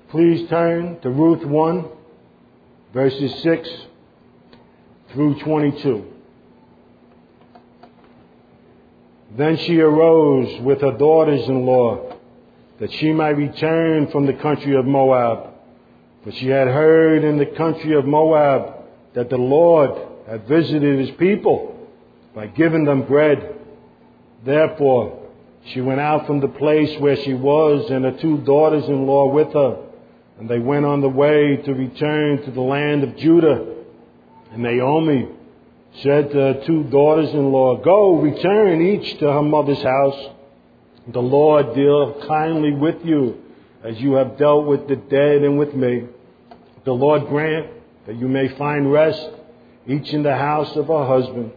Please turn to Ruth 1, verses 6 through 22. Then she arose with her daughters-in-law, that she might return from the country of Moab. For she had heard in the country of Moab that the Lord had visited his people by giving them bread. Therefore, she went out from the place where she was, and her two daughters-in-law with her. And they went on the way to return to the land of Judah. And Naomi said to her two daughters-in-law, "Go, return each to her mother's house. The Lord deal kindly with you, as you have dealt with the dead and with me. The Lord grant that you may find rest, each in the house of her husband."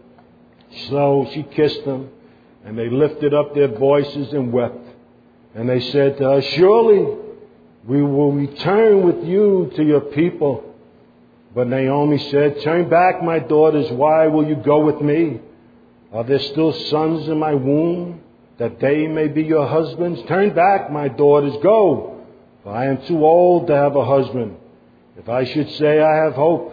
So she kissed them, and they lifted up their voices and wept. And they said to her, "Surely we will return with you to your people." But Naomi said, "Turn back, my daughters. Why will you go with me? Are there still sons in my womb, that they may be your husbands? Turn back, my daughters. Go, for I am too old to have a husband. If I should say I have hope,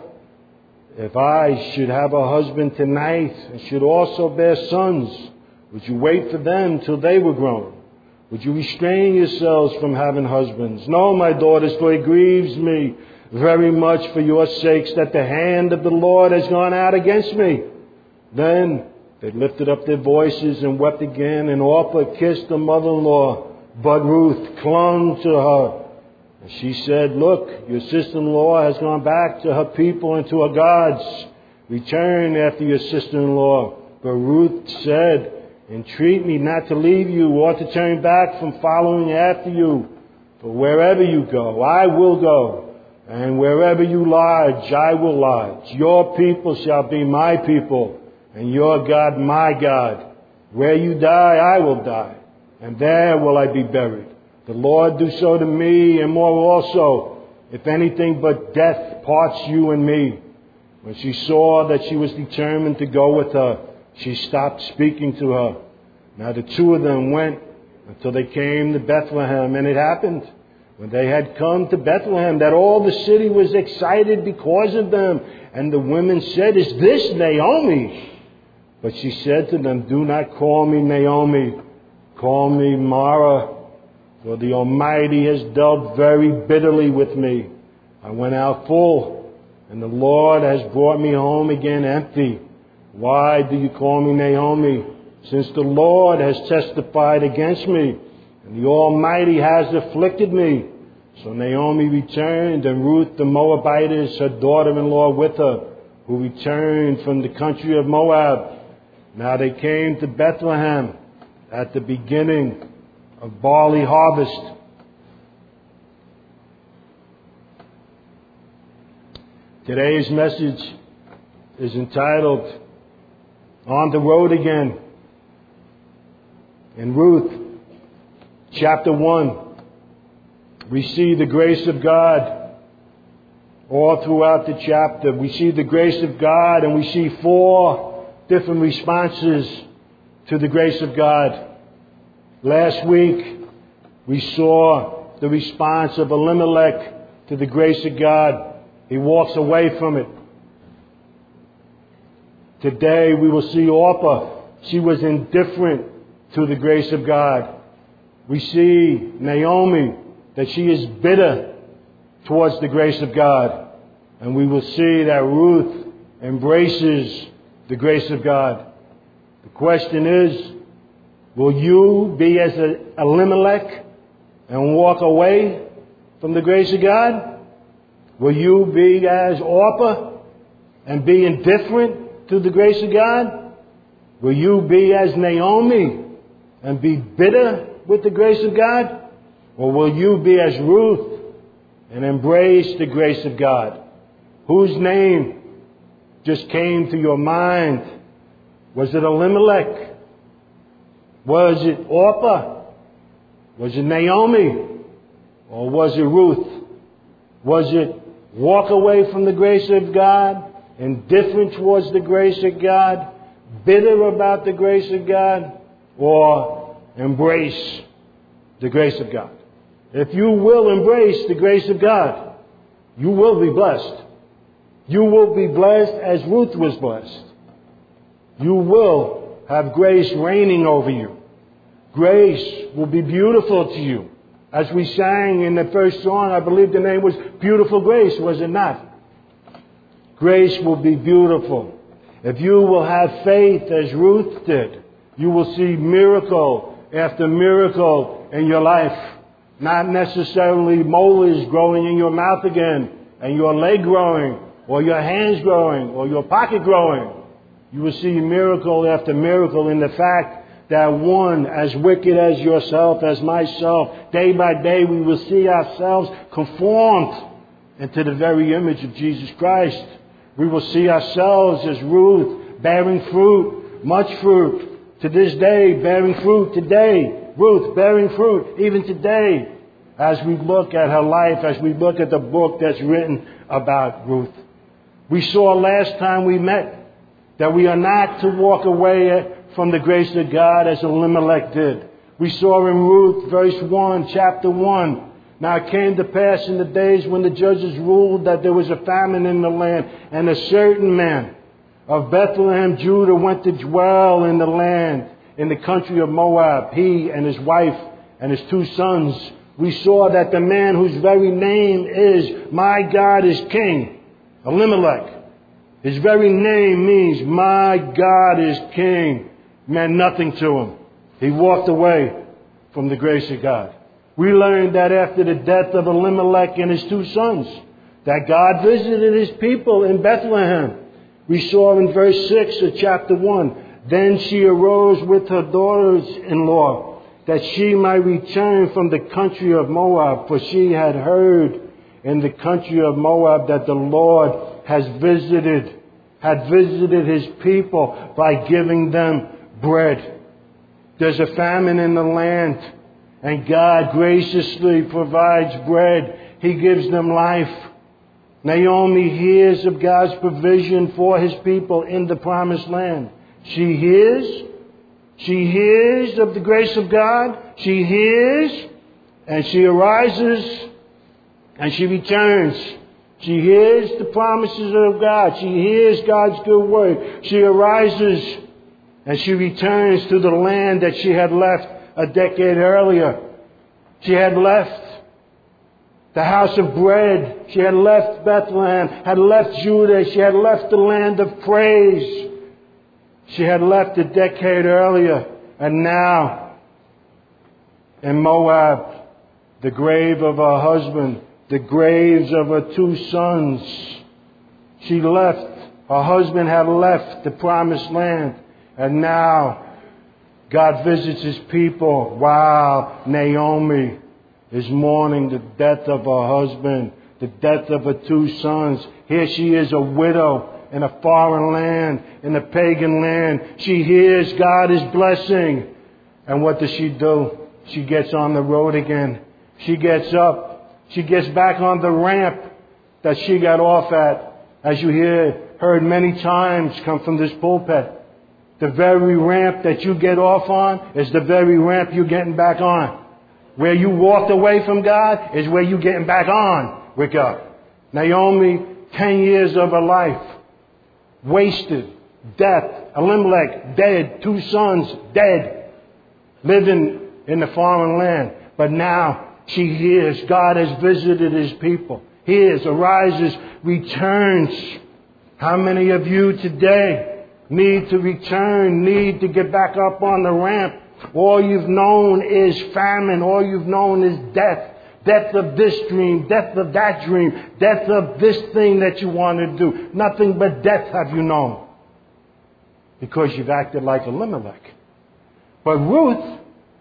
if I should have a husband tonight and should also bear sons, would you wait for them till they were grown? Would you restrain yourselves from having husbands? No, my daughters, for it grieves me very much for your sakes that the hand of the Lord has gone out against me." Then they lifted up their voices and wept again, and Orpah kissed her mother-in-law, but Ruth clung to her. And she said, "Look, your sister-in-law has gone back to her people and to her gods. Return after your sister-in-law." But Ruth said, "Entreat me not to leave you or to turn back from following after you. For wherever you go, I will go. And wherever you lodge, I will lodge. Your people shall be my people, and your God my God. Where you die, I will die, and there will I be buried. The Lord do so to me, and more also, if anything but death parts you and me." When she saw that she was determined to go with her, she stopped speaking to her. Now the two of them went until they came to Bethlehem, and it happened, when they had come to Bethlehem, that all the city was excited because of them. And the women said, "Is this Naomi?" But she said to them, "Do not call me Naomi. Call me Mara, for the Almighty has dealt very bitterly with me. I went out full, and the Lord has brought me home again empty. Why do you call me Naomi? Since the Lord has testified against me, and the Almighty has afflicted me." So Naomi returned, and Ruth the Moabitess, her daughter-in-law, with her, who returned from the country of Moab. Now they came to Bethlehem at the beginning of barley harvest. Today's message is entitled, "On the Road Again." In Ruth chapter 1, we see the grace of God all throughout the chapter. We see the grace of God, and we see four different responses to the grace of God. Last week, we saw the response of Elimelech to the grace of God. He walks away from it. Today, we will see Orpah. She was indifferent to the grace of God. We see Naomi, that she is bitter towards the grace of God. And we will see that Ruth embraces the grace of God. The question is, will you be as Elimelech and walk away from the grace of God? Will you be as Orpah and be indifferent to the grace of God? Will you be as Naomi and be bitter with the grace of God? Or will you be as Ruth and embrace the grace of God? Whose name just came to your mind? Was it Elimelech? Was it Orpah? Was it Naomi? Or was it Ruth? Was it walk away from the grace of God, indifferent towards the grace of God, bitter about the grace of God, or embrace the grace of God? If you will embrace the grace of God, you will be blessed. You will be blessed as Ruth was blessed. You will have grace reigning over you. Grace will be beautiful to you. As we sang in the first song, I believe the name was Beautiful Grace, was it not? Grace will be beautiful. If you will have faith as Ruth did, you will see miracle after miracle in your life. Not necessarily molars growing in your mouth again, and your leg growing, or your hands growing, or your pocket growing. You will see miracle after miracle in the fact that one as wicked as yourself, as myself, day by day we will see ourselves conformed into the very image of Jesus Christ. We will see ourselves as Ruth bearing fruit, much fruit. To this day, bearing fruit today. Ruth bearing fruit even today. As we look at her life, as we look at the book that's written about Ruth. We saw last time we met that we are not to walk away from the grace of God as Elimelech did. We saw in Ruth, verse 1, chapter 1. Now it came to pass in the days when the judges ruled that there was a famine in the land, and a certain man of Bethlehem, Judah, went to dwell in the land, in the country of Moab, he and his wife and his 2 sons. We saw that the man whose very name is My God is King, Elimelech, his very name means My God is King, meant nothing to him. He walked away from the grace of God. We learned that after the death of Elimelech and his 2 sons, that God visited his people in Bethlehem. We saw in verse 6 of chapter 1, then she arose with her daughters-in-law, that she might return from the country of Moab, for she had heard in the country of Moab that the Lord had visited his people by giving them bread. There's a famine in the land, and God graciously provides bread. He gives them life. Naomi hears of God's provision for his people in the promised land. She hears of the grace of God. She hears, and she arises, and she returns. She hears the promises of God. She hears God's good word. She arises, and she returns to the land that she had left a decade earlier. She had left the house of bread. She had left Bethlehem, had left Judah. She had left the land of praise. She had left a decade earlier. And now, in Moab, the grave of her husband, the graves of her 2 sons, she left. Her husband had left the promised land. And now, God visits his people while Naomi is mourning the death of her husband, the death of her 2 sons. Here she is, a widow in a foreign land, in a pagan land. She hears God is blessing. And what does she do? She gets on the road again. She gets up. She gets back on the ramp that she got off at, as you heard many times come from this pulpit. The very ramp that you get off on is the very ramp you're getting back on. Where you walked away from God is where you're getting back on with God. Naomi, 10 years of her life, wasted, death, Elimelech, dead, 2 sons, dead, living in the foreign land. But now she hears God has visited his people. Hears, arises, returns. How many of you today need to return, need to get back up on the ramp? All you've known is famine. All you've known is death. Death of this dream, death of that dream, death of this thing that you want to do. Nothing but death have you known. Because you've acted like Elimelech. But Ruth,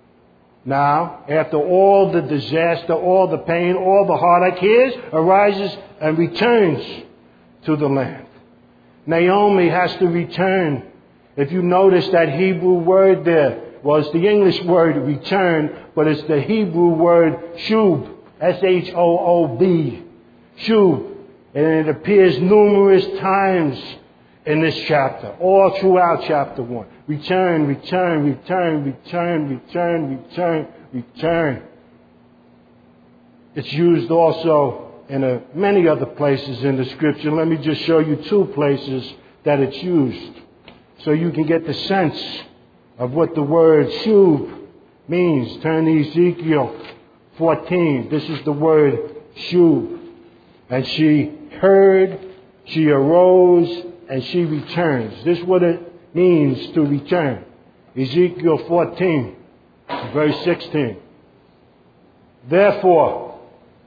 now, after all the disaster, all the pain, all the heartache, hears, arises, and returns to the land. Naomi has to return. If you notice that Hebrew word there, well, it's the English word return, but it's the Hebrew word shub, S-H-O-O-B, shub. And it appears numerous times in this chapter, all throughout chapter 1. Return, return, return, return, return, return, return. It's used also in many other places in the Scripture. Let me just show you 2 places that it's used, so you can get the sense of what the word shub means. Turn to Ezekiel 14. This is the word shub. And she heard, she arose, and she returns. This is what it means to return. Ezekiel 14, verse 16. Therefore,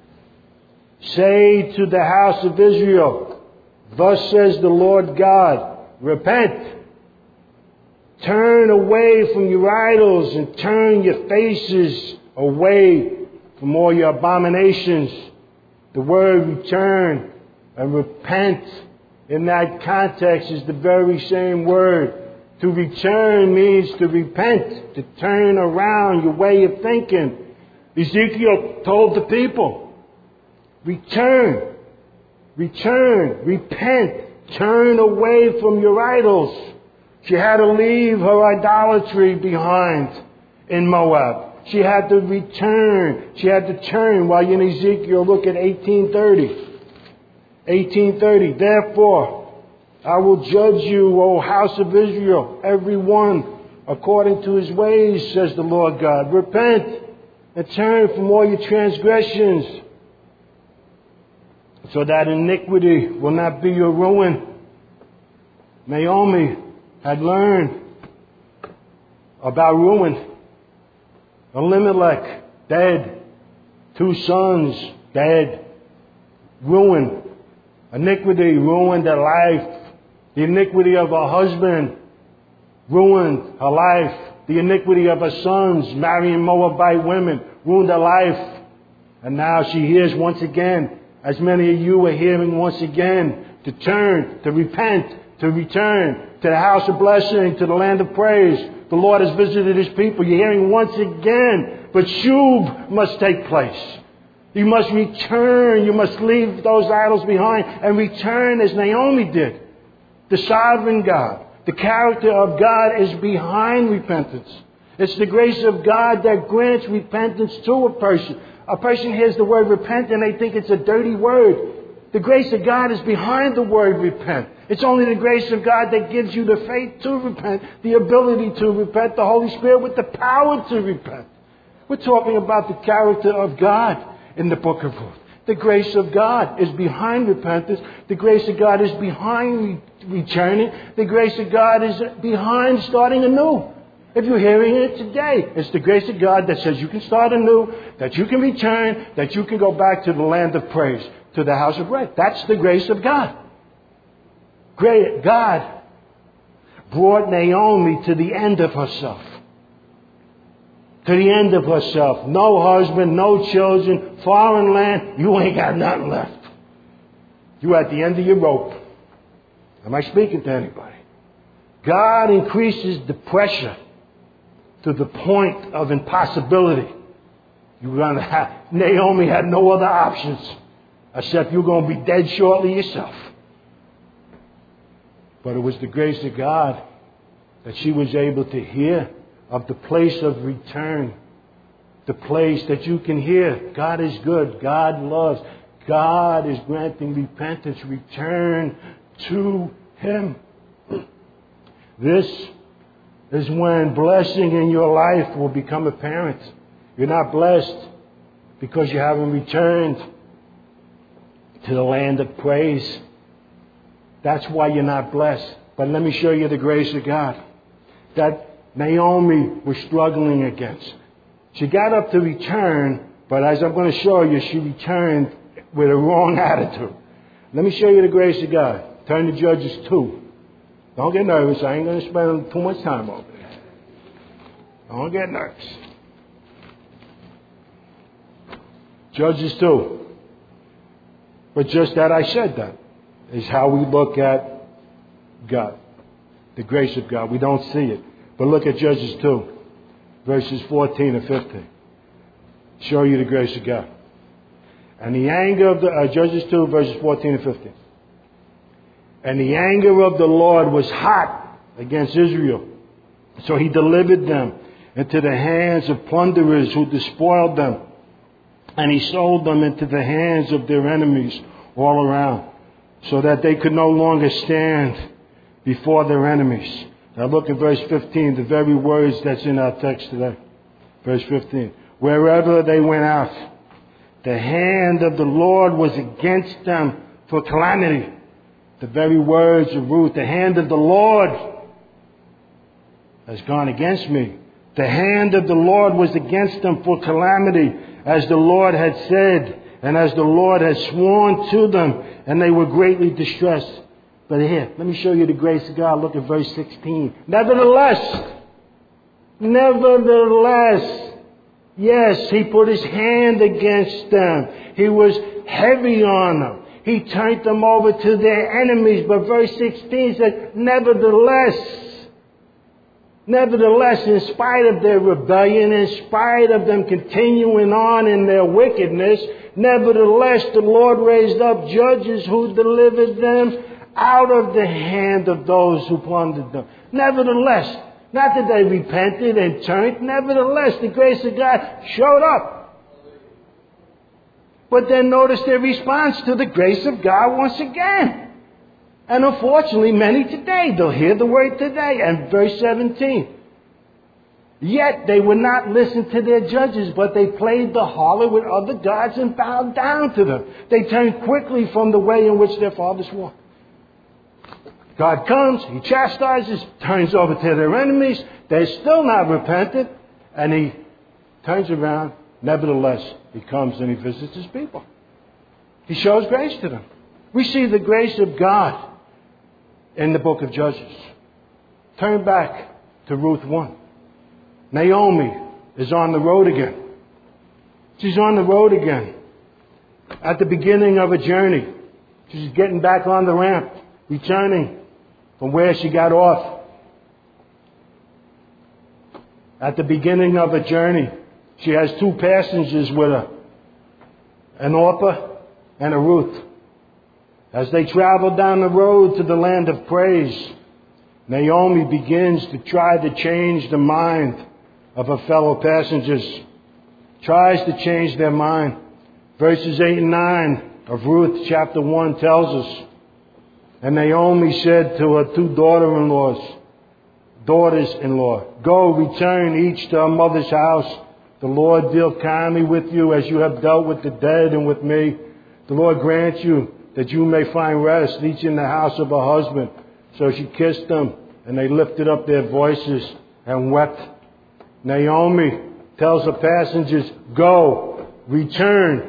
say to the house of Israel, thus says the Lord God, repent, turn away from your idols, and turn your faces away from all your abominations. The word return and repent in that context is the very same word. To return means to repent, to turn around your way of thinking. Ezekiel told the people, return, repent, turn away from your idols. She had to leave her idolatry behind in Moab. She had to return. She had to turn. While you're in Ezekiel, look at 18:30. 18:30. Therefore, I will judge you, O house of Israel, every one according to his ways, says the Lord God. Repent and turn from all your transgressions, so that iniquity will not be your ruin. Naomi had learned about ruin. Elimelech, dead. 2 sons, dead. Ruin. Iniquity ruined their life. The iniquity of her husband ruined her life. The iniquity of her sons, marrying Moabite women, ruined her life. And now she hears once again, as many of you are hearing once again, to turn, to repent, to return to the house of blessing, to the land of praise. The Lord has visited His people. You're hearing once again. But shub must take place. You must return. You must leave those idols behind and return as Naomi did. The sovereign God, the character of God is behind repentance. It's the grace of God that grants repentance to a person. A person hears the word repent and they think it's a dirty word. The grace of God is behind the word repent. It's only the grace of God that gives you the faith to repent, the ability to repent, the Holy Spirit with the power to repent. We're talking about the character of God in the book of Ruth. The grace of God is behind repentance. The grace of God is behind returning. The grace of God is behind starting anew. If you're hearing it today, it's the grace of God that says you can start anew, that you can return, that you can go back to the land of praise, to the house of bread. That's the grace of God. God brought Naomi to the end of herself. To the end of herself. No husband, no children, foreign land. You ain't got nothing left. You're at the end of your rope. Am I speaking to anybody? God increases the pressure to the point of impossibility. You're going to have, Naomi had no other options except you're going to be dead shortly yourself. But it was the grace of God that she was able to hear of the place of return. The place that you can hear. God is good. God loves. God is granting repentance. Return to Him. This is when blessing in your life will become apparent. You're not blessed because you haven't returned to the land of praise. That's why you're not blessed. But let me show you the grace of God that Naomi was struggling against. She got up to return, but as I'm going to show you, she returned with a wrong attitude. Let me show you the grace of God. Turn to Judges 2. Don't get nervous. I ain't going to spend too much time over there. Don't get nervous. Judges 2. But just that I said that is how we look at God. The grace of God. We don't see it. But look at Judges 2, verses 14 and 15. Show you the grace of God. And the anger of the, Judges 2, verses 14 and 15. And the anger of the Lord was hot against Israel. So He delivered them into the hands of plunderers who despoiled them. And he sold them into the hands of their enemies all around, so that they could no longer stand before their enemies. Now look at verse 15, the very words that's in our text today. Verse 15. Wherever they went out, the hand of the Lord was against them for calamity. The very words of Ruth, the hand of the Lord has gone against me. The hand of the Lord was against them for calamity, as the Lord had said, and as the Lord had sworn to them, and they were greatly distressed. But here, let me show you the grace of God. Look at verse 16. Nevertheless, yes, he put his hand against them. He was heavy on them. He turned them over to their enemies. But verse 16 says, Nevertheless, in spite of their rebellion, in spite of them continuing on in their wickedness, nevertheless, the Lord raised up judges who delivered them out of the hand of those who plundered them. Nevertheless, not that they repented and turned, nevertheless, the grace of God showed up. But then notice their response to the grace of God once again. And unfortunately, many today, they'll hear the word today. And verse 17. Yet they would not listen to their judges, but they played the harlot with other gods and bowed down to them. They turned quickly from the way in which their fathers walked. God comes, he chastises, turns over to their enemies. They're still not repentant. And he turns around. Nevertheless, he comes and he visits his people. He shows grace to them. We see the grace of God in the book of Judges. Turn back to Ruth 1. Naomi is on the road again. She's on the road again. At the beginning of a journey. She's getting back on the ramp, returning from where she got off. At the beginning of a journey, she has two passengers with her, an Orpah and a Ruth. As they travel down the road to the land of praise, Naomi begins to try to change the mind of her fellow passengers. Tries to change their mind. Verses 8 and 9 of Ruth chapter 1 tells us, and Naomi said to her two daughters-in-law, go, return each to her mother's house. The Lord deal kindly with you as you have dealt with the dead and with me. The Lord grant you that you may find rest, each in the house of her husband. So she kissed them, and they lifted up their voices and wept. Naomi tells her passengers, go, return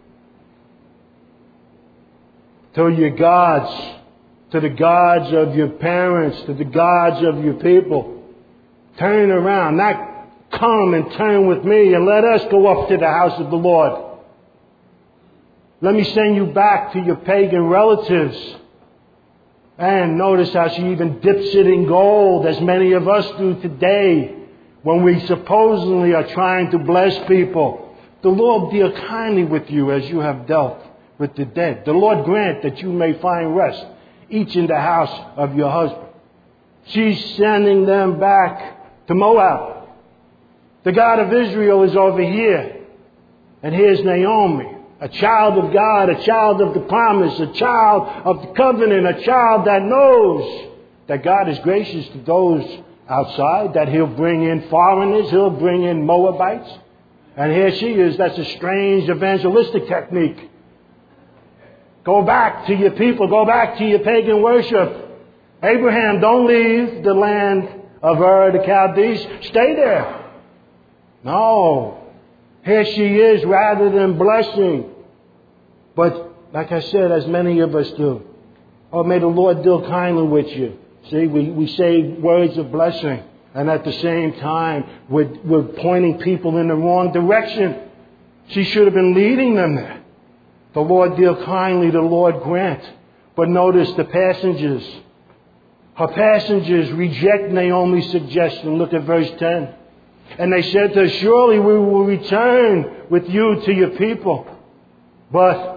to your gods, to the gods of your parents, to the gods of your people. Turn around, not come and turn with me, and let us go up to the house of the Lord. Let me send you back to your pagan relatives. And notice how she even dips it in gold, as many of us do today, when we supposedly are trying to bless people. The Lord deal kindly with you as you have dealt with the dead. The Lord grant that you may find rest, each in the house of your husband. She's sending them back to Moab. The God of Israel is over here. And here's Naomi. A child of God, a child of the promise, a child of the covenant, a child that knows that God is gracious to those outside, that he'll bring in foreigners, he'll bring in Moabites. And here she is. That's a strange evangelistic technique. Go back to your people. Go back to your pagan worship. Abraham, don't leave the land of Ur the Chaldees. Stay there. No. Here she is, rather than blessing. But like I said, as many of us do. Oh, may the Lord deal kindly with you. See, we say words of blessing. And at the same time, we're pointing people in the wrong direction. She should have been leading them there. The Lord deal kindly, the Lord grant. But notice the passengers. Her passengers reject Naomi's suggestion. Look at verse 10. And they said to her, surely we will return with you to your people. But,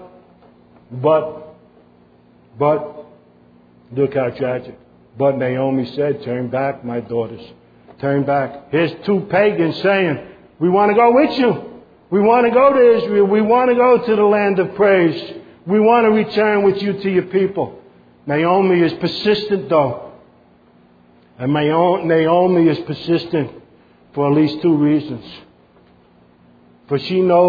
look how tragic. But Naomi said, turn back, my daughters. Turn back. Here's two pagans saying, we want to go with you. We want to go to Israel. We want to go to the land of praise. We want to return with you to your people. Naomi is persistent, though. And Naomi is persistent for at least two reasons. For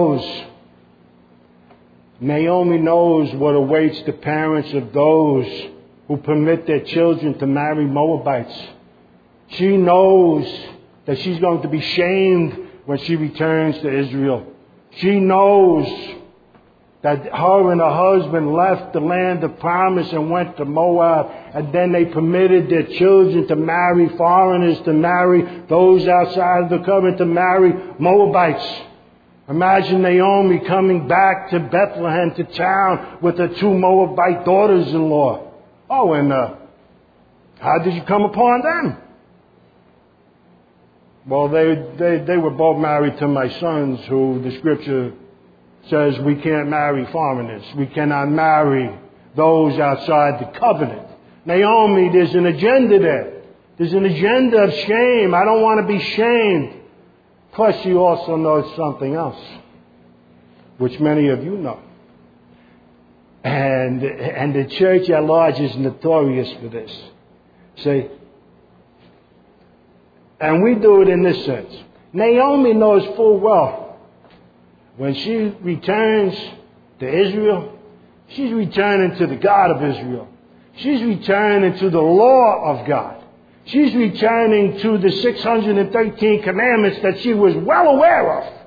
Naomi knows what awaits the parents of those who permit their children to marry Moabites. She knows that she's going to be shamed when she returns to Israel. She knows that her and her husband left the land of promise and went to Moab, and then they permitted their children to marry foreigners, to marry those outside of the covenant, to marry Moabites. Imagine Naomi coming back to Bethlehem, to town, with her two Moabite daughters-in-law. Oh, and how did you come upon them? Well, they were both married to my sons, who the scripture says we can't marry foreigners. We cannot marry those outside the covenant. Naomi, there's an agenda there. There's an agenda of shame. I don't want to be shamed. Plus, she also knows something else, which many of you know. And the church at large is notorious for this. See? And we do it in this sense. Naomi knows full well when she returns to Israel, she's returning to the God of Israel. She's returning to the law of God. She's returning to the 613 commandments that she was well aware of.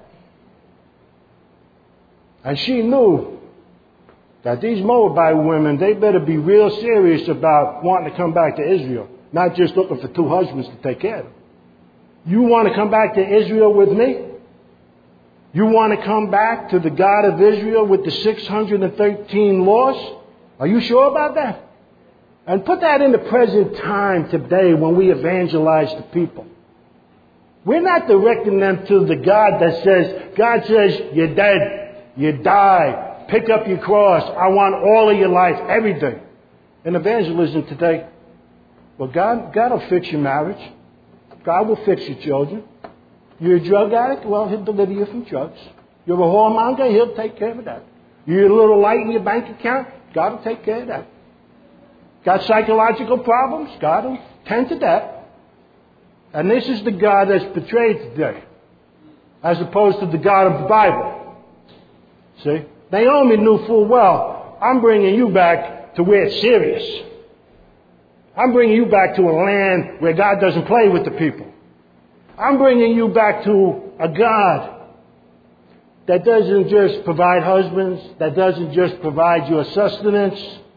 And she knew that these Moabite women, they better be real serious about wanting to come back to Israel, not just looking for two husbands to take care of them. You want to come back to Israel with me? You want to come back to the God of Israel with the 613 laws? Are you sure about that? And put that in the present time today when we evangelize to people. We're not directing them to the God says, you're dead, you die, pick up your cross, I want all of your life, everything. In evangelism today, well, God will fix your marriage. God will fix your children. You're a drug addict? Well, He'll deliver you from drugs. You're a whoremonger? He'll take care of that. You're a little light in your bank account? God will take care of that. Got psychological problems? God will tend to that. And this is the God that's portrayed today, as opposed to the God of the Bible. See? Naomi knew full well, I'm bringing you back to where it's serious. I'm bringing you back to a land where God doesn't play with the people. I'm bringing you back to a God that doesn't just provide husbands, that doesn't just provide your sustenance.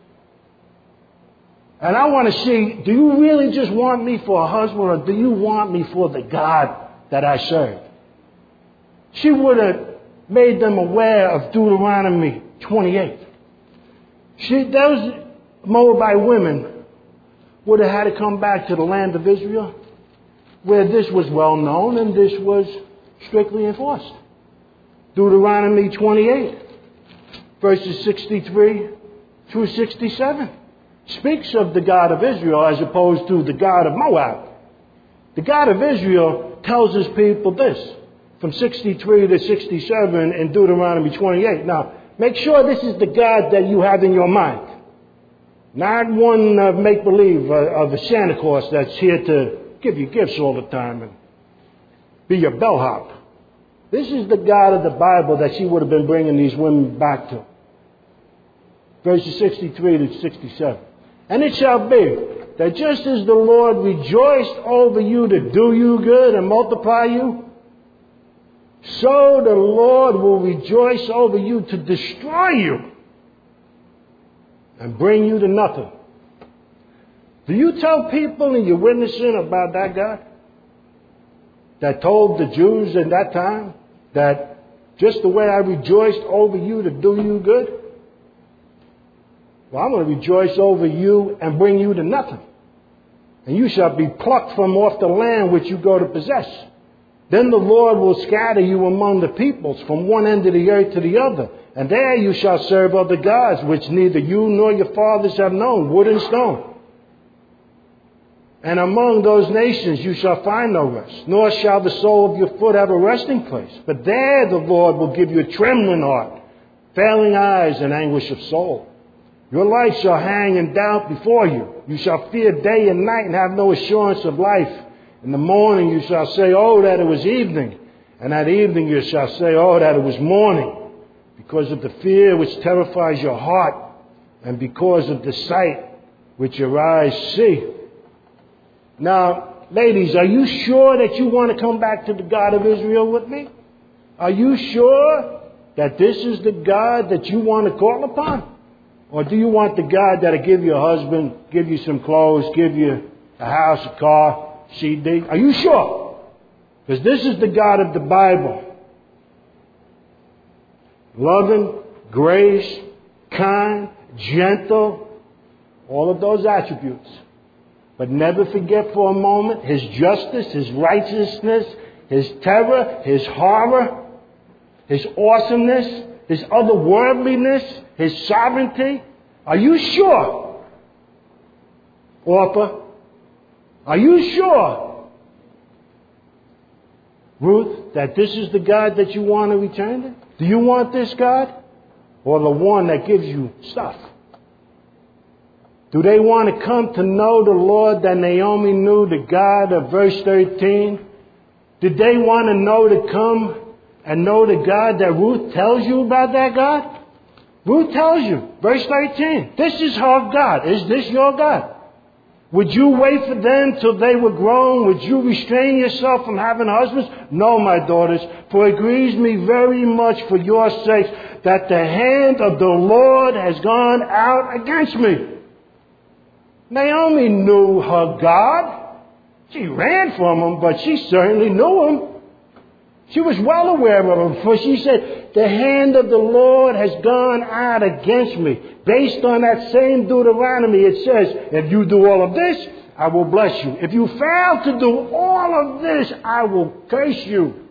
And I want to see, do you really just want me for a husband, or do you want me for the God that I serve? She would have made them aware of Deuteronomy 28. Those Moabite women would have had to come back to the land of Israel, where this was well known and this was strictly enforced. Deuteronomy 28, verses 63 through 67, speaks of the God of Israel as opposed to the God of Moab. The God of Israel tells his people this, from 63 to 67 in Deuteronomy 28. Now, make sure this is the God that you have in your mind. Not one make-believe of a Santa Claus that's here to give you gifts all the time and be your bellhop. This is the God of the Bible that she would have been bringing these women back to. Verses 63 to 67. And it shall be that just as the Lord rejoiced over you to do you good and multiply you, so the Lord will rejoice over you to destroy you and bring you to nothing. Do you tell people and you're witnessing about that God that told the Jews in that time that just the way I rejoiced over you to do you good, well, I'm going to rejoice over you and bring you to nothing. And you shall be plucked from off the land which you go to possess. Then the Lord will scatter you among the peoples from one end of the earth to the other. And there you shall serve other gods, which neither you nor your fathers have known, wood and stone. And among those nations you shall find no rest, nor shall the sole of your foot have a resting place. But there the Lord will give you a trembling heart, failing eyes, and anguish of soul. Your life shall hang in doubt before you. You shall fear day and night and have no assurance of life. In the morning you shall say, oh, that it was evening. And at evening you shall say, oh, that it was morning. Because of the fear which terrifies your heart, and because of the sight which your eyes see. Now, ladies, are you sure that you want to come back to the God of Israel with me? Are you sure that this is the God that you want to call upon? Or do you want the God that'll give you a husband, give you some clothes, give you a house, a car, CD? Are you sure? Because this is the God of the Bible. Loving, grace, kind, gentle, all of those attributes. But never forget for a moment His justice, His righteousness, His terror, His horror, His awesomeness, His otherworldliness, His sovereignty. Are you sure, Orpah? Are you sure, Ruth, that this is the God that you want to return to? Do you want this God? Or the one that gives you stuff? Do they want to come to know the Lord that Naomi knew, the God of verse 13? Did they want to know to come and know the God that Ruth tells you about that God? Ruth tells you, verse 13, this is her God. Is this your God? Would you wait for them till they were grown? Would you restrain yourself from having husbands? No, my daughters, for it grieves me very much for your sakes that the hand of the Lord has gone out against me. Naomi knew her God. She ran from him, but she certainly knew him. She was well aware of him, for she said, the hand of the Lord has gone out against me. Based on that same Deuteronomy, it says, if you do all of this, I will bless you. If you fail to do all of this, I will curse you.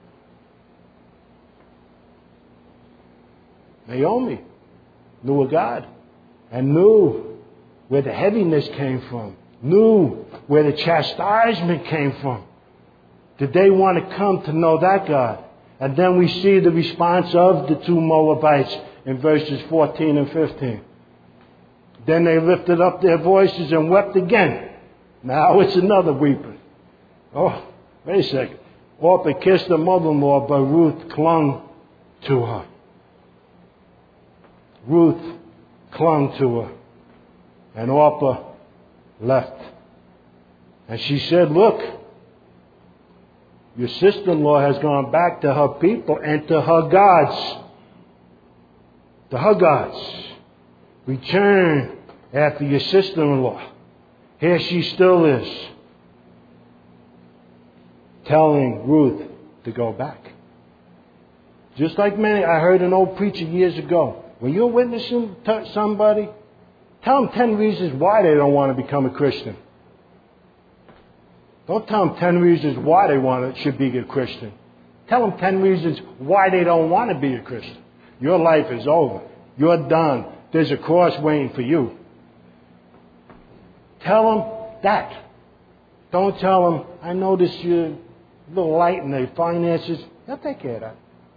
Naomi knew a God and knew where the heaviness came from, knew where the chastisement came from. Did they want to come to know that God? And then we see the response of the two Moabites in verses 14 and 15. Then they lifted up their voices and wept again. Now it's another weeping. Oh, wait a second. Orpah kissed her mother-in-law, but Ruth clung to her. Ruth clung to her. And Orpah left. And she said, look, your sister-in-law has gone back to her people and to her gods. To her gods. Return after your sister-in-law. Here she still is. Telling Ruth to go back. Just like I heard an old preacher years ago. When you're witnessing to somebody, tell them 10 reasons why they don't want to become a Christian. Don't tell them 10 reasons why they should be a Christian. Tell them 10 reasons why they don't want to be a Christian. Your life is over. You're done. There's a cross waiting for you. Tell them that. Don't tell them, I notice you're a little light in the finances. They'll take care of that.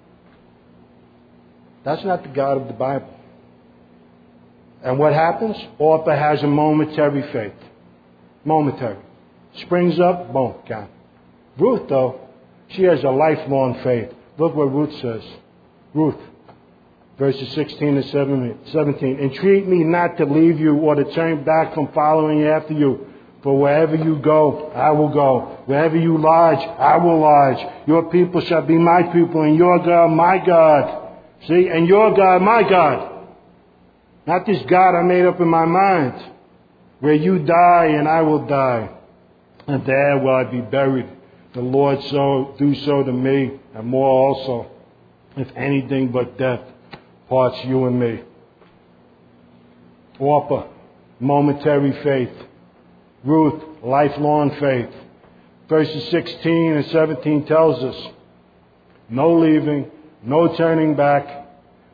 That's not the God of the Bible. And what happens? Orpah has a momentary faith. Momentary. Springs up, boom, gone. Ruth, though, she has a lifelong faith. Look what Ruth says. Ruth, verses 16 and 17. Entreat me not to leave you or to turn back from following after you. For wherever you go, I will go. Wherever you lodge, I will lodge. Your people shall be my people, and your God, my God. See, and your God, my God. Not this God I made up in my mind. Where you die, and I will die. And there will I be buried. The Lord do so to me, and more also, if anything but death parts you and me. Orpah, momentary faith. Ruth, lifelong faith. Verses 16 and 17 tells us, no leaving, no turning back.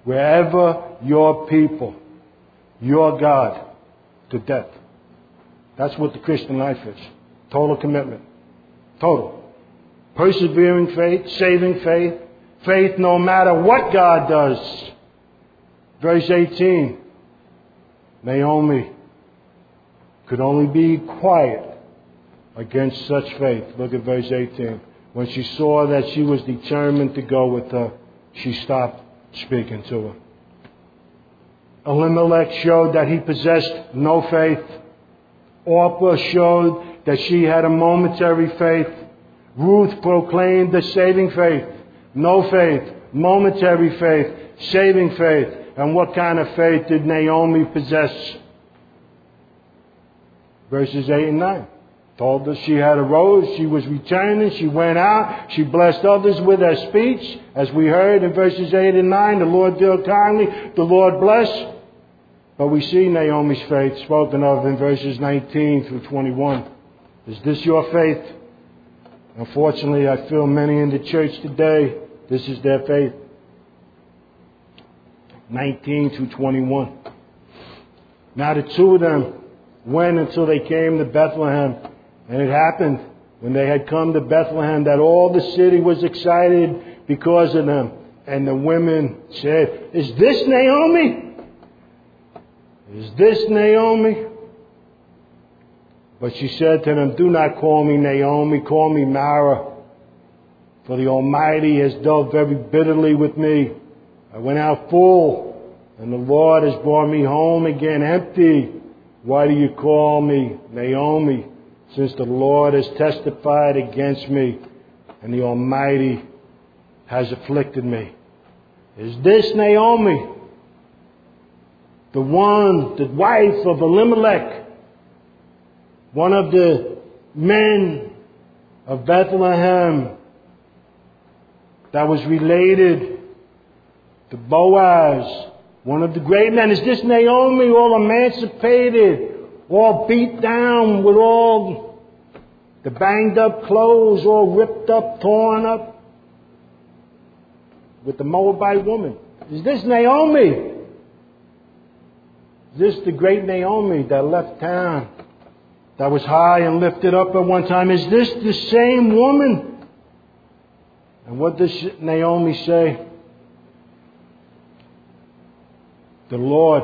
Wherever your people, your God, to death. That's what the Christian life is. Total commitment. Total. Persevering faith, saving faith, faith no matter what God does. Verse 18. Naomi could only be quiet against such faith. Look at verse 18. When she saw that she was determined to go with her, she stopped speaking to her. Elimelech showed that he possessed no faith. Orpah showed that she had a momentary faith. Ruth proclaimed the saving faith. No faith, momentary faith, saving faith. And what kind of faith did Naomi possess? Verses 8 and 9. Told us she had arose, she was returning, she went out, she blessed others with her speech. As we heard in verses 8 and 9, the Lord dealt kindly, the Lord bless. But we see Naomi's faith spoken of in verses 19 through 21. Is this your faith? Unfortunately, I feel many in the church today, this is their faith. 19 through 21. Now the two of them went until they came to Bethlehem. And it happened when they had come to Bethlehem that all the city was excited because of them. And the women said, "Is this Naomi? Is this Naomi?" But she said to them, "Do not call me Naomi, call me Mara. For the Almighty has dealt very bitterly with me. I went out full, and the Lord has brought me home again empty. Why do you call me Naomi? Since the Lord has testified against me, and the Almighty has afflicted me." Is this Naomi? The wife of Elimelech, one of the men of Bethlehem that was related to Boaz, one of the great men. Is this Naomi, all emancipated, all beat down with all the banged up clothes, all ripped up, torn up, with the Moabite woman? Is this Naomi? Is this the great Naomi that left town, that was high and lifted up at one time? Is this the same woman? And what does Naomi say? The Lord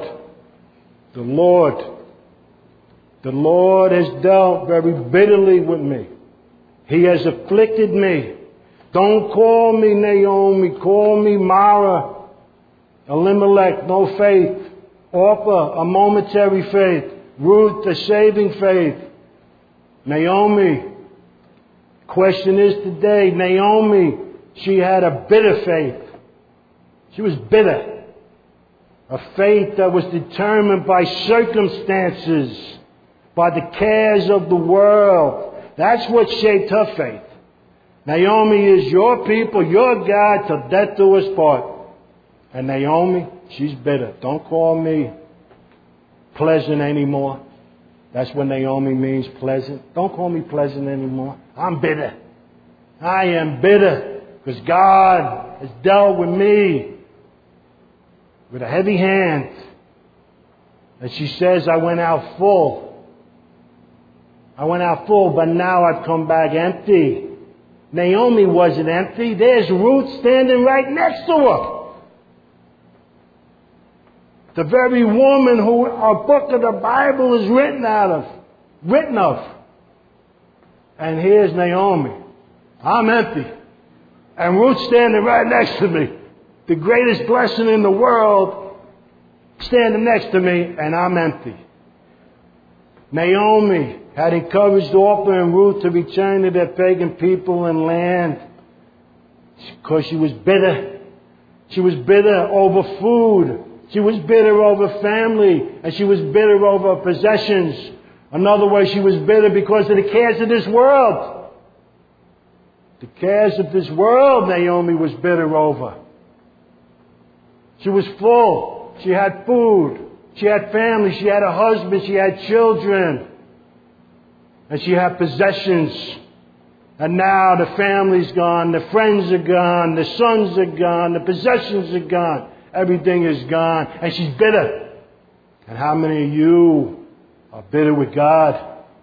has dealt very bitterly with me. He has afflicted me. Don't call me Naomi, call me Mara. Elimelech, no faith. Orpah, a momentary faith. Ruth, a saving faith. Naomi, question is today, Naomi, she had a bitter faith. She was bitter. A faith that was determined by circumstances, by the cares of the world. That's what shaped her faith. Naomi is your people, your God, till death do us part. And Naomi, she's bitter. Don't call me pleasant anymore. That's what Naomi means, pleasant. Don't call me pleasant anymore. I'm bitter. I am bitter because God has dealt with me with a heavy hand. And she says, I went out full, but now I've come back empty. Naomi wasn't empty. There's Ruth standing right next to her. The very woman who a book of the Bible is written of. And here's Naomi. I'm empty. And Ruth standing right next to me. The greatest blessing in the world standing next to me, and I'm empty. Naomi had encouraged Orpah and Ruth to return to their pagan people and land because she was bitter. She was bitter over food. She was bitter over family. And she was bitter over possessions. Another way, she was bitter because of the cares of this world. The cares of this world, Naomi was bitter over. She was full. She had food. She had family. She had a husband. She had children. And she had possessions. And now the family's gone. The friends are gone. The sons are gone. The possessions are gone. Everything is gone. And she's bitter. And how many of you are bitter with God?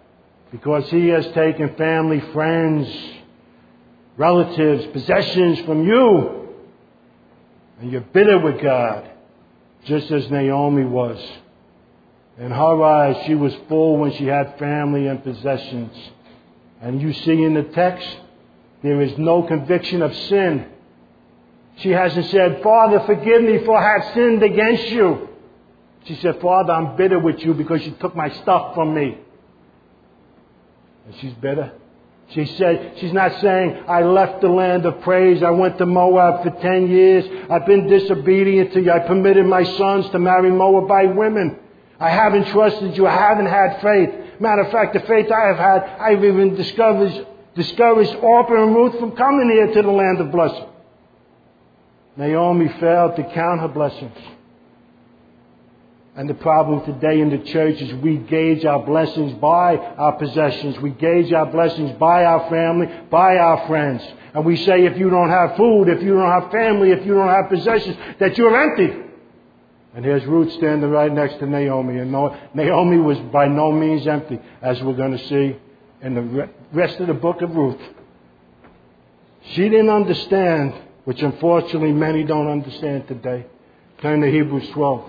because he has taken family, friends, relatives, possessions from you. And you're bitter with God, just as Naomi was. In her eyes, she was full when she had family and possessions. And you see in the text, there is no conviction of sin. She hasn't said, Father, forgive me for I have sinned against you. She said, Father, I'm bitter with you because you took my stuff from me. And she's bitter. She's not saying, I left the land of praise. I went to Moab for 10 years. I've been disobedient to you. I permitted my sons to marry Moabite women. I haven't trusted you. I haven't had faith. Matter of fact, the faith I have had, I've even discouraged Orpah and Ruth from coming here to the land of blessing. Naomi failed to count her blessings. And the problem today in the church is we gauge our blessings by our possessions. We gauge our blessings by our family, by our friends. And we say if you don't have food, if you don't have family, if you don't have possessions, that you're empty. And here's Ruth standing right next to Naomi. And Naomi was by no means empty, as we're going to see in the rest of the book of Ruth. She didn't understand, which unfortunately many don't understand today. Turn to Hebrews 12.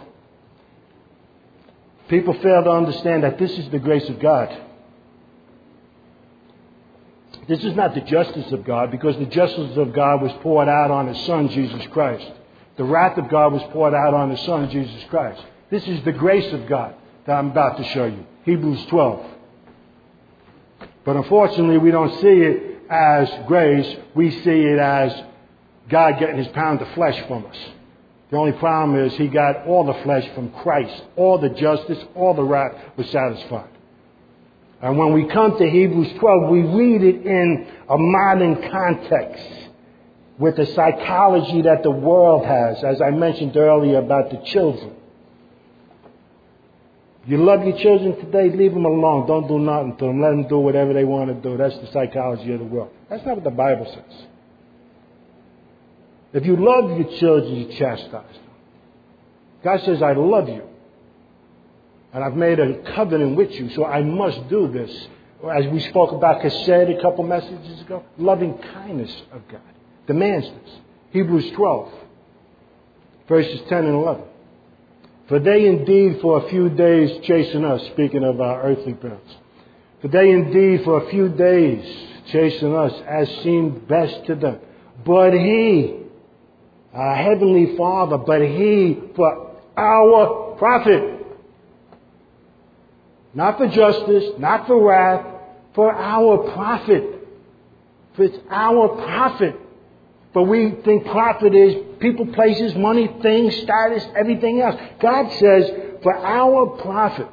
People fail to understand that this is the grace of God. This is not the justice of God, because the justice of God was poured out on His Son, Jesus Christ. The wrath of God was poured out on His Son, Jesus Christ. This is the grace of God that I'm about to show you. Hebrews 12. But unfortunately, we don't see it as grace. We see it as God getting His pound of flesh from us. The only problem is He got all the flesh from Christ. All the justice, all the wrath was satisfied. And when we come to Hebrews 12, we read it in a modern context with the psychology that the world has, as I mentioned earlier about the children. You love your children today, leave them alone. Don't do nothing to them. Let them do whatever they want to do. That's the psychology of the world. That's not what the Bible says. If you love your children, you chastise them. God says, I love you. And I've made a covenant with you, so I must do this. As we spoke about Chesed a couple messages ago, loving kindness of God demands this. Hebrews 12, verses 10 and 11. For they indeed for a few days chasten us, speaking of our earthly parents. For they indeed for a few days chasten us as seemed best to them. But He, our Heavenly Father, but He for our profit. Not for justice, not for wrath, for our profit. For it's our profit. But we think profit is people, places, money, things, status, everything else. God says, for our profit,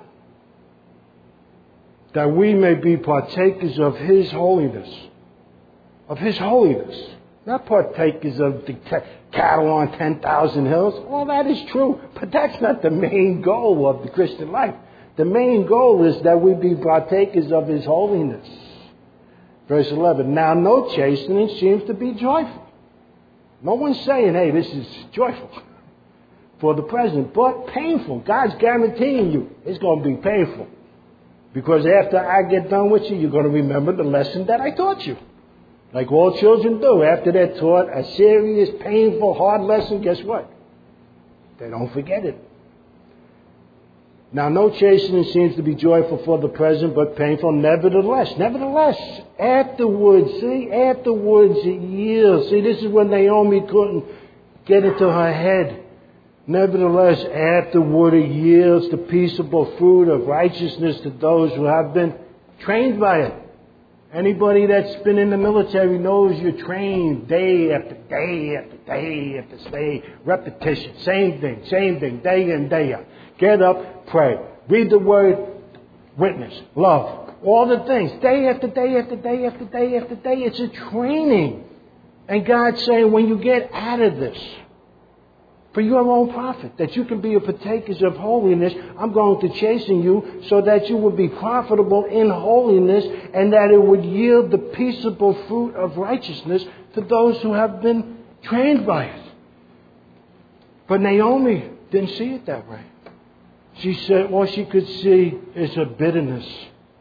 that we may be partakers of His holiness. Of His holiness. Not partakers of the cattle on 10,000 hills. All that is true. But that's not the main goal of the Christian life. The main goal is that we be partakers of His holiness. Verse 11. Now no chastening seems to be joyful. No one's saying, hey, this is joyful for the present, but painful. God's guaranteeing you it's going to be painful. Because after I get done with you, you're going to remember the lesson that I taught you. Like all children do. After they're taught a serious, painful, hard lesson, guess what? They don't forget it. Now, no chastening seems to be joyful for the present, but painful. Nevertheless, afterwards it yields. See, this is when Naomi couldn't get into her head. Nevertheless, afterward it yields the peaceable fruit of righteousness to those who have been trained by it. Anybody that's been in the military knows you're trained day after day after day after day. Repetition. Same thing, day in, day out. Get up, pray. Read the Word, witness, love. All the things. Day after day after day after day after day. It's a training. And God's saying when you get out of this, for your own profit, that you can be a partakers of holiness, I'm going to chasten you so that you will be profitable in holiness and that it would yield the peaceable fruit of righteousness to those who have been trained by it. But Naomi didn't see it that way. She said all she could see is her bitterness.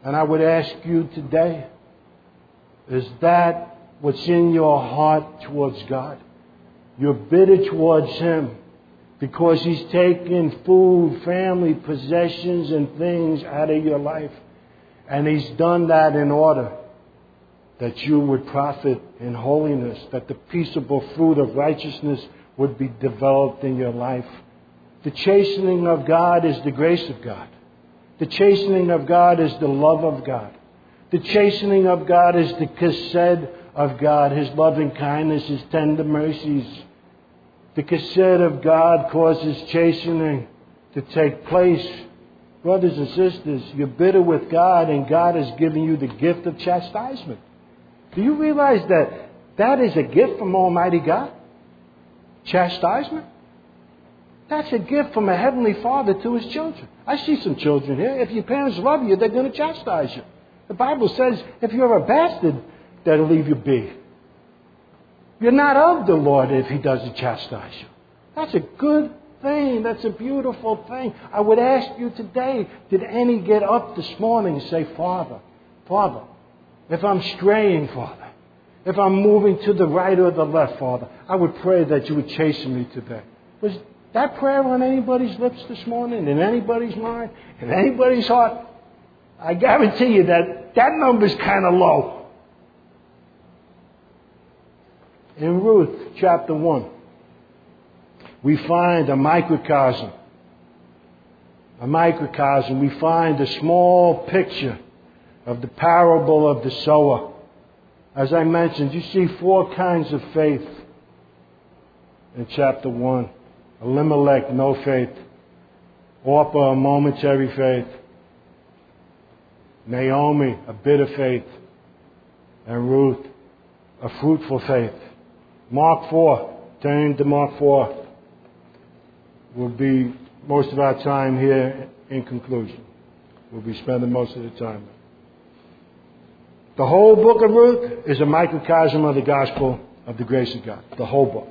And I would ask you today, is that what's in your heart towards God? You're bitter towards Him because He's taken food, family, possessions, and things out of your life. And He's done that in order that you would profit in holiness, that the peaceable fruit of righteousness would be developed in your life. The chastening of God is the grace of God. The chastening of God is the love of God. The chastening of God is the chesed of God, His loving kindness, His tender mercies. The chesed of God causes chastening to take place. Brothers and sisters, you're bitter with God, and God has given you the gift of chastisement. Do you realize that that is a gift from Almighty God? Chastisement? That's a gift from a Heavenly Father to His children. I see some children here. If your parents love you, they're going to chastise you. The Bible says if you're a bastard, they'll leave you be. You're not of the Lord if He doesn't chastise you. That's a good thing. That's a beautiful thing. I would ask you today, did any get up this morning and say, Father, if I'm straying, Father, if I'm moving to the right or the left, Father, I would pray that you would chasten me today. Was that prayer on anybody's lips this morning, in anybody's mind, in anybody's heart? I guarantee you that number's kind of low. In Ruth chapter 1, we find a microcosm. We find a small picture of the parable of the sower. As I mentioned, you see 4 kinds of faith in chapter 1. Elimelech, no faith. Orpah, a momentary faith. Naomi, a bitter faith. And Ruth, a fruitful faith. Mark 4. Turn to Mark 4. Will be most of our time here in conclusion. We'll be spending most of the time. The whole book of Ruth is a microcosm of the gospel of the grace of God. The whole book.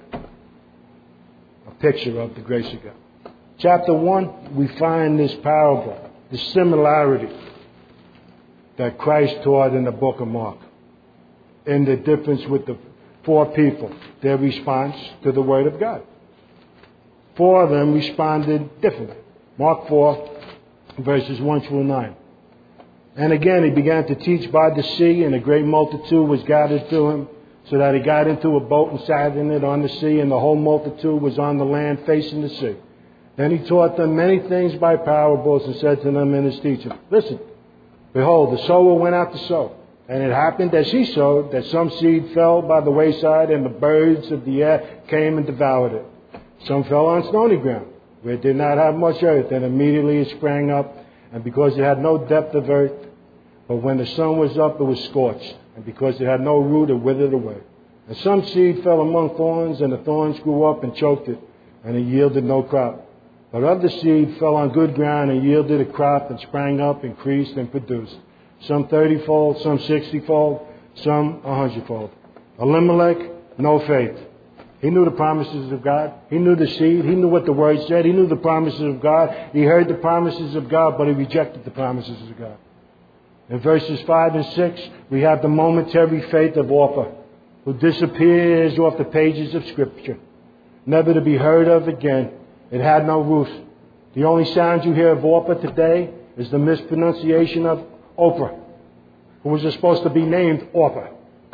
A picture of the grace of God. Chapter 1, we find this parable, the similarity that Christ taught in the book of Mark. And the difference with the 4 people, their response to the Word of God. 4 of them responded differently. Mark 4, verses 1 through 9. And again, He began to teach by the sea, and a great multitude was gathered to Him, so that He got into a boat and sat in it on the sea, and the whole multitude was on the land facing the sea. Then He taught them many things by parables, and said to them in His teaching, Listen, behold, the sower went out to sow. And it happened as he sowed, that some seed fell by the wayside, and the birds of the air came and devoured it. Some fell on stony ground, where it did not have much earth, and immediately it sprang up, and because it had no depth of earth, but when the sun was up, it was scorched, and because it had no root, it withered away. And some seed fell among thorns, and the thorns grew up and choked it, and it yielded no crop. But other seed fell on good ground, and yielded a crop, and sprang up, increased, and produced. Some 30-fold, some 60-fold, some 100-fold. Elimelech, no faith. He knew the promises of God. He knew the seed. He knew what the Word said. He knew the promises of God. He heard the promises of God, but he rejected the promises of God. In verses 5 and 6, we have the momentary faith of Orpah, who disappears off the pages of Scripture, never to be heard of again. It had no root. The only sound you hear of Orpah today is the mispronunciation of Oprah, who was supposed to be named Orpah.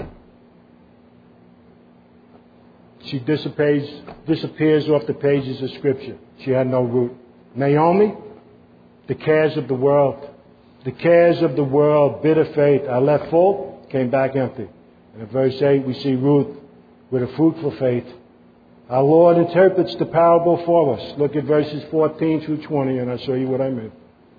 She disappears off the pages of Scripture. She had no root. Naomi, the cares of the world. The cares of the world, bitter faith. I left full, came back empty. And in verse 8, we see Ruth with a fruitful faith. Our Lord interprets the parable for us. Look at verses 14 through 20, and I'll show you what I mean.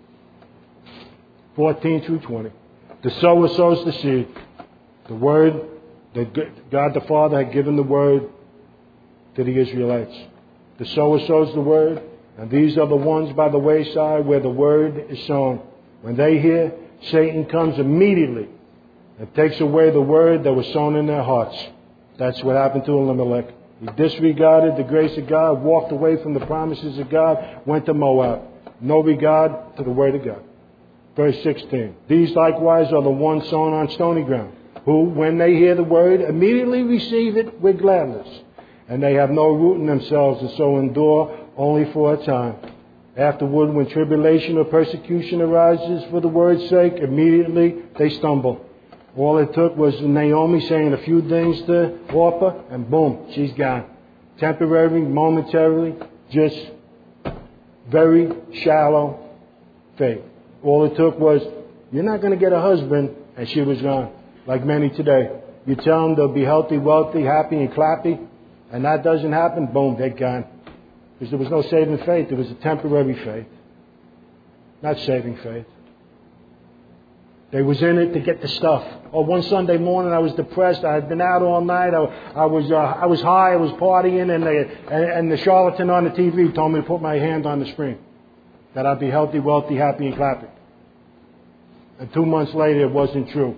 14 through 20. The sower sows the seed. The word that God the Father had given the word to the Israelites. The sower sows the word, and these are the ones by the wayside where the word is sown. When they hear, Satan comes immediately and takes away the word that was sown in their hearts. That's what happened to Elimelech. He disregarded the grace of God, walked away from the promises of God, went to Moab. No regard to the word of God. Verse 16. These likewise are the ones sown on stony ground, who, when they hear the word, immediately receive it with gladness. And they have no root in themselves, and so endure only for a time. Afterward, when tribulation or persecution arises for the word's sake, immediately they stumble. All it took was Naomi saying a few things to Orpah, and boom, she's gone. Temporary, momentarily, just very shallow faith. All it took was, you're not going to get a husband, and she was gone. Like many today. You tell them they'll be healthy, wealthy, happy, and clappy, and that doesn't happen, boom, they're gone. Because there was no saving faith. There was a temporary faith. Not saving faith. They was in it to get the stuff. Oh, one Sunday morning I was depressed. I had been out all night. I was high. I was partying, and the charlatan on the TV told me to put my hand on the screen, that I'd be healthy, wealthy, happy, and clapping. And 2 months later, it wasn't true.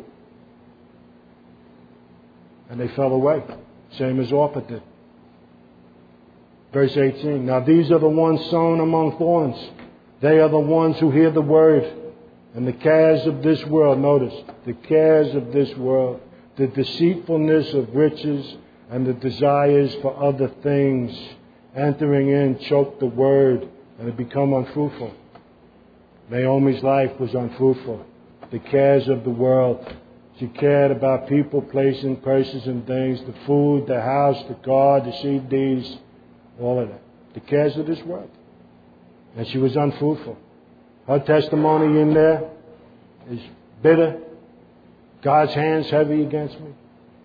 And they fell away, same as Orpah did. Verse 18. Now these are the ones sown among thorns. They are the ones who hear the word. And the cares of this world, notice, the cares of this world, the deceitfulness of riches and the desires for other things, entering in, choke the word, and it become unfruitful. Naomi's life was unfruitful. The cares of the world. She cared about people, places, purses, and things, the food, the house, the car, the CDs, all of that. The cares of this world. And she was unfruitful. Her testimony in there is bitter. God's hand's heavy against me.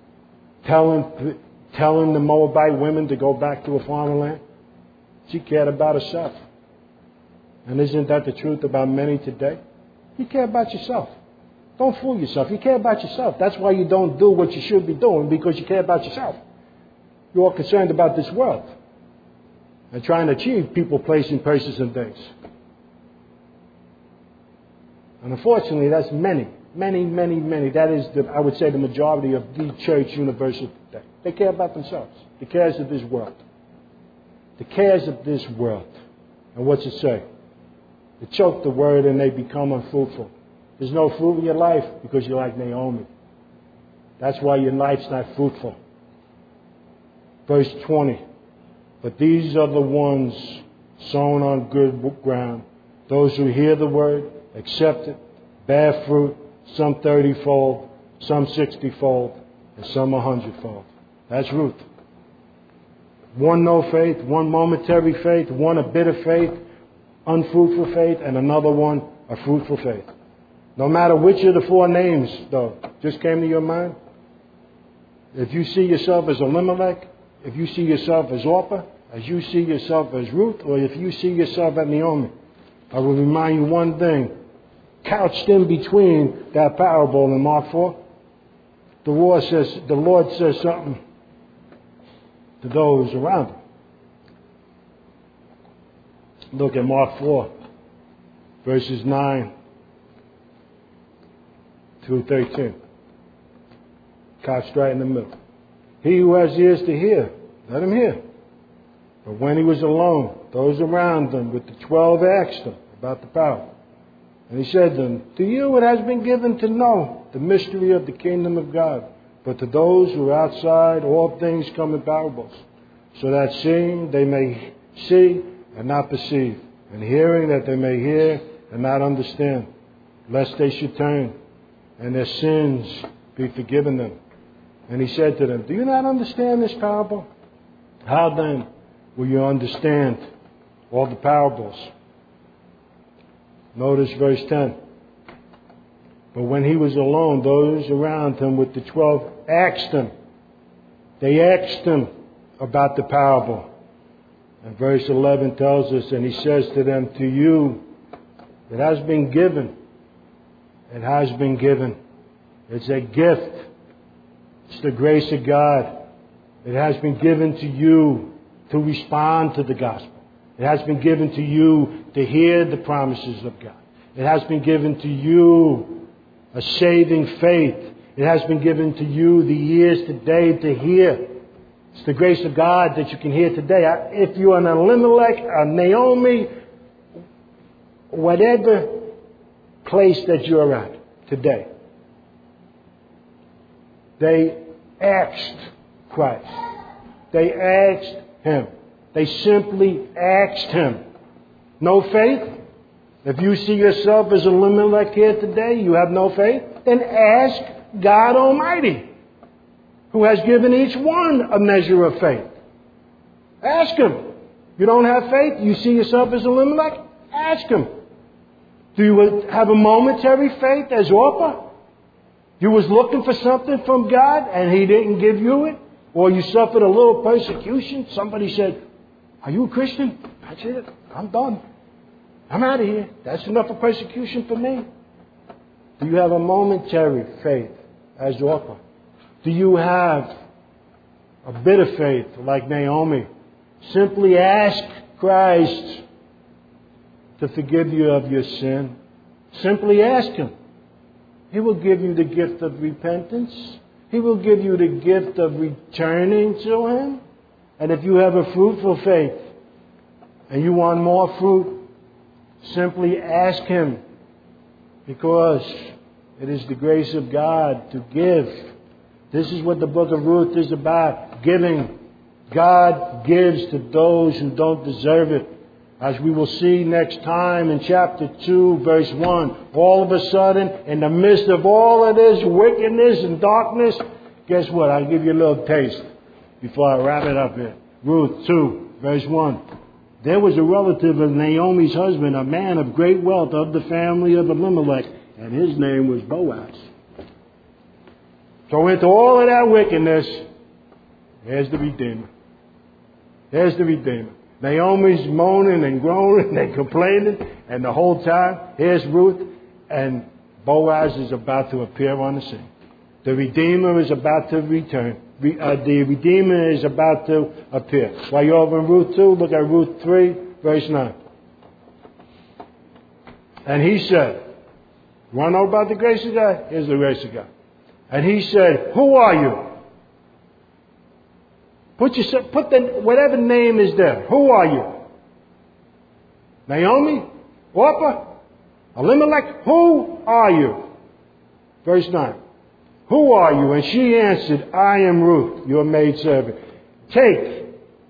Telling the Moabite women to go back to a foreign land. She cared about herself. And isn't that the truth about many today? You care about yourself. Don't fool yourself. You care about yourself. That's why you don't do what you should be doing, because you care about yourself. You're all concerned about this world and trying to achieve people, places, purses, and things. And unfortunately, that's many. That is, I would say, the majority of the church universal today. They care about themselves. The cares of this world. The cares of this world. And what's it say? They choke the word and they become unfruitful. There's no fruit in your life because you're like Naomi. That's why your life's not fruitful. Verse 20. But these are the ones sown on good ground. Those who hear the word, accept it, bear fruit, some 30-fold, some 60-fold, and some 100-fold. That's Ruth. One no faith, one momentary faith, one a bitter faith, unfruitful faith, and another one a fruitful faith. No matter which of the four names, though, just came to your mind. If you see yourself as Elimelech, if you see yourself as Orpah, as you see yourself as Ruth, or if you see yourself as Naomi, I will remind you one thing. Couched in between that parable in Mark 4, the Lord says something to those around him. Look at Mark 4, verses 9 through 13. Couched right in the middle. He who has ears to hear, let him hear. But when he was alone, those around him with the 12 asked him about the parable. And he said to them, to you it has been given to know the mystery of the kingdom of God. But to those who are outside, all things come in parables, so that seeing they may see and not perceive, and hearing that they may hear and not understand, lest they should turn and their sins be forgiven them. And he said to them, do you not understand this parable? How then will you understand all the parables? Notice verse 10. But when he was alone, those around him with the 12 asked him. They asked him about the parable. And verse 11 tells us, and he says to them, to you it has been given. It has been given. It's a gift. It's the grace of God. It has been given to you to respond to the gospel. It has been given to you to hear the promises of God. It has been given to you a saving faith. It has been given to you the ears today to hear. It's the grace of God that you can hear today. If you're an Elimelech, a Naomi, whatever place that you're at today. They asked Christ. They asked Him. They simply asked Him. No faith? If you see yourself as Elimelech here today, you have no faith, then ask God Almighty, who has given each one a measure of faith. Ask Him. You don't have faith? You see yourself as Elimelech? Ask Him. Do you have a momentary faith as Orpah? You was looking for something from God and He didn't give you it? Or you suffered a little persecution? Somebody said, "Are you a Christian?" That's it. I'm done. I'm out of here. That's enough of persecution for me. Do you have a momentary faith as Orpah? Do you have a bit of faith like Naomi? Simply ask Christ to forgive you of your sin. Simply ask Him. He will give you the gift of repentance. He will give you the gift of returning to Him. And if you have a fruitful faith and you want more fruit, simply ask Him, because it is the grace of God to give. This is what the book of Ruth is about, giving. God gives to those who don't deserve it. As we will see next time in chapter 2, verse 1, all of a sudden, in the midst of all of this wickedness and darkness, guess what? I'll give you a little taste before I wrap it up here. Ruth 2, verse 1. There was a relative of Naomi's husband, a man of great wealth of the family of Elimelech, and his name was Boaz. So into all of that wickedness, there's the Redeemer. There's the Redeemer. Naomi's moaning and groaning and complaining, and the whole time, here's Ruth, and Boaz is about to appear on the scene. The Redeemer is about to return. The Redeemer is about to appear. While you're over in Ruth 2, look at Ruth 3, verse 9. And he said, you want to know about the grace of God? Here's the grace of God. And he said, who are you? Put whatever name is there. Who are you? Naomi? Orpah? Elimelech? Who are you? Verse 9. Who are you? And she answered, I am Ruth, your maidservant. Take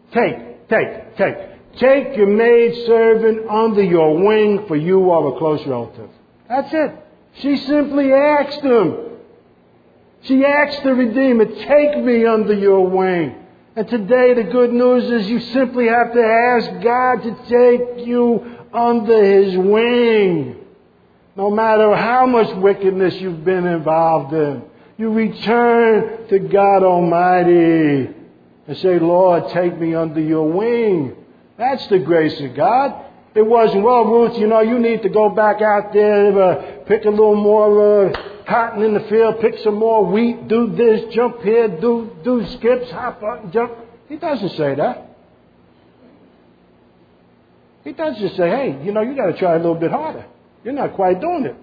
your maidservant under your wing, for you are a close relative. That's it. She simply asked him. She asked the Redeemer, take me under your wing. And today the good news is you simply have to ask God to take you under His wing. No matter how much wickedness you've been involved in, you return to God Almighty and say, Lord, take me under your wing. That's the grace of God. It wasn't, well, Ruth, you need to go back out there, pick a little more cotton in the field, pick some more wheat, do this, jump here, do skips, hop up and jump. He doesn't say that. He doesn't just say, hey, you got to try a little bit harder. You're not quite doing it.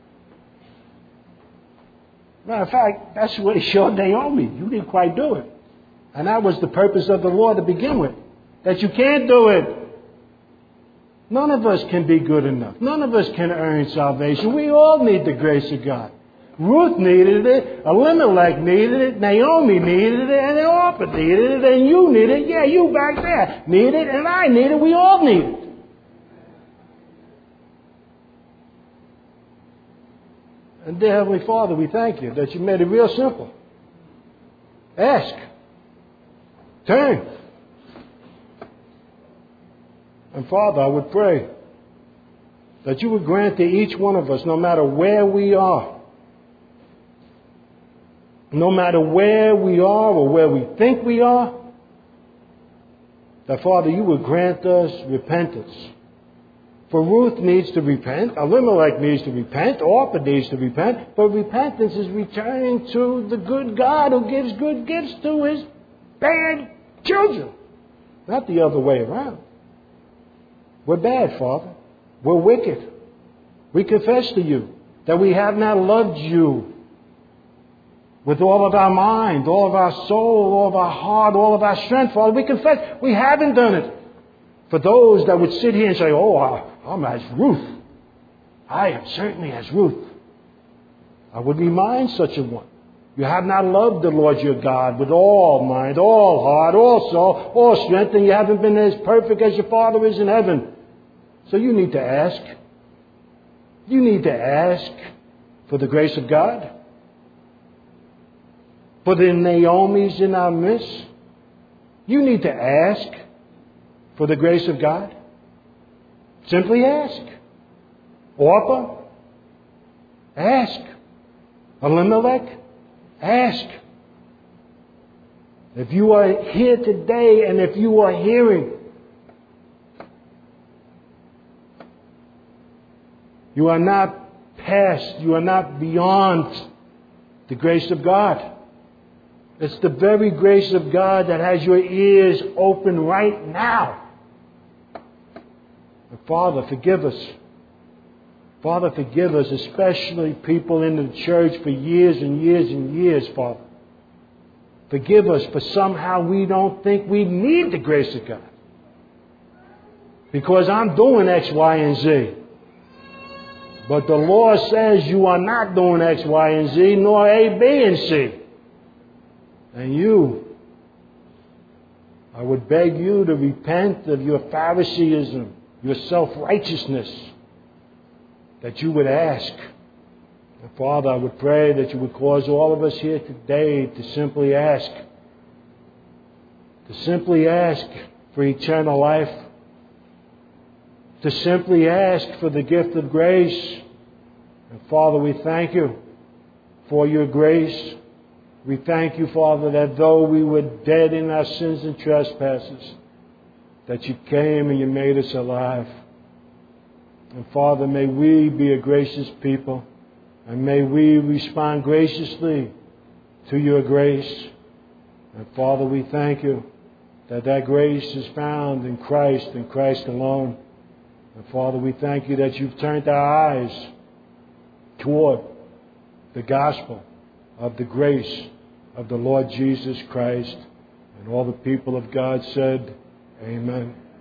Matter of fact, that's what He showed Naomi. You didn't quite do it. And that was the purpose of the law to begin with. That you can't do it. None of us can be good enough. None of us can earn salvation. We all need the grace of God. Ruth needed it. Elimelech needed it. Naomi needed it. And Orpah needed it. And you need it. Yeah, you back there need it. And I need it. We all need it. And dear Heavenly Father, we thank You that You made it real simple. Ask. Turn. And Father, I would pray that You would grant to each one of us, no matter where we are, or where we think we are, that Father, You would grant us repentance. For Ruth needs to repent, Elimelech needs to repent, Orpah needs to repent, but repentance is returning to the good God who gives good gifts to His bad children, not the other way around. We're bad, Father. We're wicked. We confess to You that we have not loved You with all of our mind, all of our soul, all of our heart, all of our strength, Father. We confess we haven't done it. For those that would sit here and say, oh, I'm as Ruth. I am certainly as Ruth. I would remind such a one. You have not loved the Lord your God with all mind, all heart, all soul, all strength, and you haven't been as perfect as your Father is in heaven. So you need to ask. You need to ask for the grace of God. For the Naomi's in our midst, you need to ask for the grace of God. Simply ask. Orpah, ask. Elimelech, ask. If you are here today and if you are hearing, you are not past, you are not beyond the grace of God. It's the very grace of God that has your ears open right now. And Father, forgive us. Father, forgive us, especially people in the church for years and years and years, Father. Forgive us for somehow we don't think we need the grace of God. Because I'm doing X, Y, and Z. But the Lord says you are not doing X, Y, and Z, nor A, B, and C. And you, I would beg you to repent of your Phariseeism, your self-righteousness, that you would ask. And Father, I would pray that you would cause all of us here today to simply ask. To simply ask for eternal life. To simply ask for the gift of grace. And Father, we thank you for your grace. We thank you, Father, that though we were dead in our sins and trespasses, that you came and you made us alive. And Father, may we be a gracious people, and may we respond graciously to your grace. And Father, we thank you that that grace is found in Christ and Christ alone. And Father, we thank you that you've turned our eyes toward the gospel of the grace of the Lord Jesus Christ. And all the people of God said, Amen.